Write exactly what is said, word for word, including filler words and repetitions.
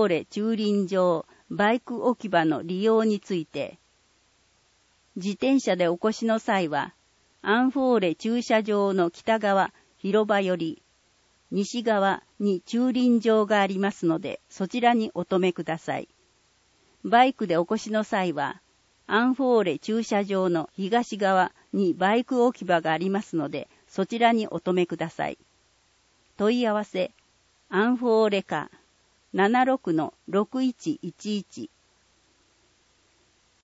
ォーレ駐輪場バイク置き場の利用について、自転車でお越しの際は、アンフォーレ駐車場の北側広場より西側に駐輪場がありますので、そちらにお止めください。バイクでお越しの際は、アンフォーレ駐車場の東側にバイク置き場がありますので、そちらにお止めください。問い合わせ、アンフォーレ課 ななろくのろくいちいちいち